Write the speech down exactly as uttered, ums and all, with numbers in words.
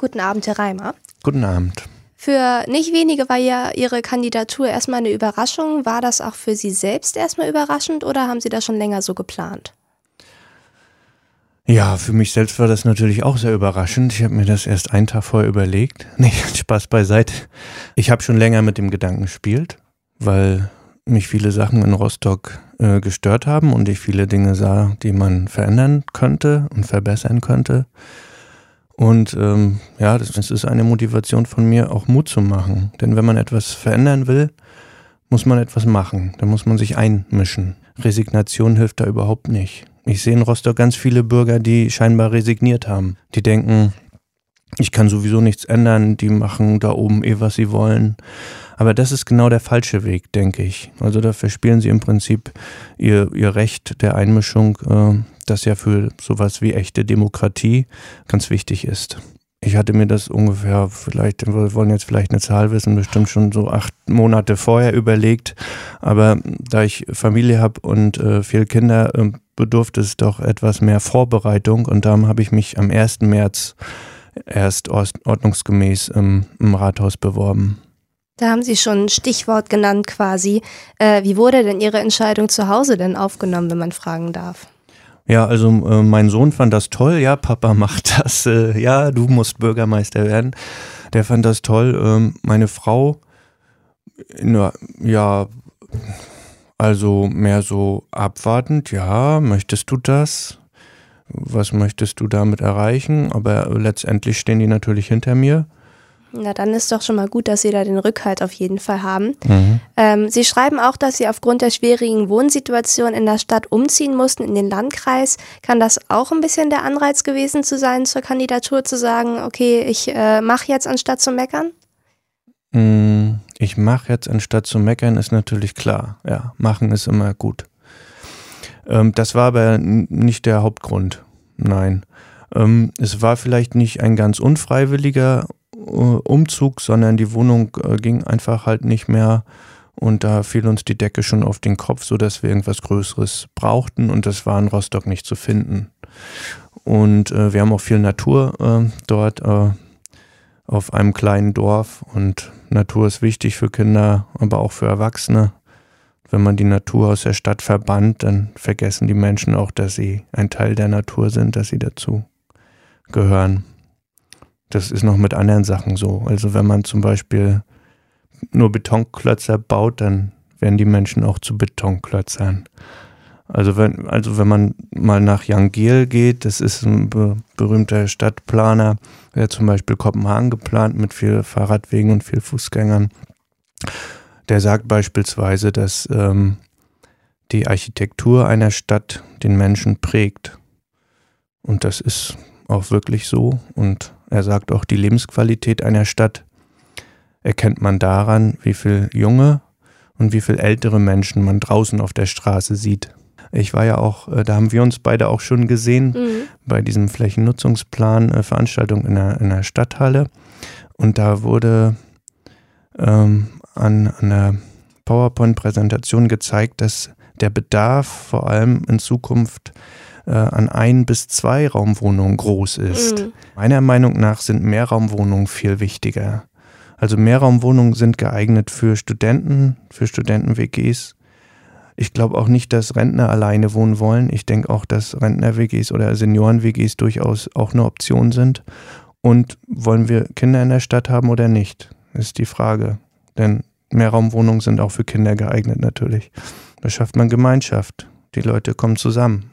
Guten Abend, Herr Reimer. Guten Abend. Für nicht wenige war ja Ihre Kandidatur erstmal eine Überraschung. War das auch für Sie selbst erstmal überraschend oder haben Sie das schon länger so geplant? Ja, für mich selbst war das natürlich auch sehr überraschend. Ich habe mir das erst einen Tag vorher überlegt. Nee, Spaß beiseite. Ich habe schon länger mit dem Gedanken gespielt, weil mich viele Sachen in Rostock äh, gestört haben und ich viele Dinge sah, die man verändern könnte und verbessern könnte. Und ähm, ja, das, das ist eine Motivation von mir, auch Mut zu machen. Denn wenn man etwas verändern will, muss man etwas machen. Da muss man sich einmischen. Resignation hilft da überhaupt nicht. Ich sehe in Rostock ganz viele Bürger, die scheinbar resigniert haben. Die denken, ich kann sowieso nichts ändern, die machen da oben eh, was sie wollen. Aber das ist genau der falsche Weg, denke ich. Also da verspielen sie im Prinzip ihr, ihr Recht der Einmischung, äh, das ja für sowas wie echte Demokratie ganz wichtig ist. Ich hatte mir das ungefähr, vielleicht, wir wollen jetzt vielleicht eine Zahl wissen, bestimmt schon so acht Monate vorher überlegt. Aber da ich Familie habe und äh, viele Kinder, äh, bedurfte es doch etwas mehr Vorbereitung. Und darum habe ich mich am ersten März erst ordnungsgemäß im, im Rathaus beworben. Da haben Sie schon ein Stichwort genannt quasi. Äh, wie wurde denn Ihre Entscheidung zu Hause denn aufgenommen, wenn man fragen darf? Ja, also äh, mein Sohn fand das toll. Ja, Papa macht das. Äh, ja, du musst Bürgermeister werden. Der fand das toll. Ähm, meine Frau, na, ja, also mehr so abwartend. Ja, möchtest du das? Was möchtest du damit erreichen? Aber letztendlich stehen die natürlich hinter mir. Na, dann ist doch schon mal gut, dass Sie da den Rückhalt auf jeden Fall haben. Mhm. Ähm, Sie schreiben auch, dass Sie aufgrund der schwierigen Wohnsituation in der Stadt umziehen mussten in den Landkreis. Kann das auch ein bisschen der Anreiz gewesen zu sein, zur Kandidatur zu sagen, okay, ich äh, mache jetzt anstatt zu meckern? Ich mache jetzt anstatt zu meckern, ist natürlich klar. Ja, machen ist immer gut. Ähm, das war aber n- nicht der Hauptgrund. Nein. Ähm, es war vielleicht nicht ein ganz unfreiwilliger Umzug, sondern die Wohnung äh, ging einfach halt nicht mehr und da fiel uns die Decke schon auf den Kopf, sodass wir irgendwas Größeres brauchten und das war in Rostock nicht zu finden. Und äh, wir haben auch viel Natur äh, dort äh, auf einem kleinen Dorf und Natur ist wichtig für Kinder, aber auch für Erwachsene. Wenn man die Natur aus der Stadt verbannt, dann vergessen die Menschen auch, dass sie ein Teil der Natur sind, dass sie dazu gehören. Das ist noch mit anderen Sachen so. Also wenn man zum Beispiel nur Betonklötzer baut, dann werden die Menschen auch zu Betonklötzern. Also wenn, also wenn man mal nach Jan Gehl geht, das ist ein be- berühmter Stadtplaner, der hat zum Beispiel Kopenhagen geplant mit viel Fahrradwegen und viel Fußgängern. Der sagt beispielsweise, dass ähm, die Architektur einer Stadt den Menschen prägt. Und das ist auch wirklich so. Und er sagt auch, die Lebensqualität einer Stadt erkennt man daran, wie viel junge und wie viel ältere Menschen man draußen auf der Straße sieht. Ich war ja auch, da haben wir uns beide auch schon gesehen, mhm. bei diesem Flächennutzungsplan äh, Veranstaltung in der, in der Stadthalle. Und da wurde ähm, an, an der PowerPoint-Präsentation gezeigt, dass der Bedarf vor allem in Zukunft äh, an ein bis zwei Raumwohnungen groß ist. Mhm. Meiner Meinung nach sind Mehrraumwohnungen viel wichtiger. Also Mehrraumwohnungen sind geeignet für Studenten, für Studenten-W Gs. Ich glaube auch nicht, dass Rentner alleine wohnen wollen. Ich denke auch, dass Rentner-W Gs oder Senioren-W Gs durchaus auch eine Option sind. Und wollen wir Kinder in der Stadt haben oder nicht, ist die Frage. Denn Mehrraumwohnungen sind auch für Kinder geeignet natürlich. Da schafft man Gemeinschaft. Die Leute kommen zusammen.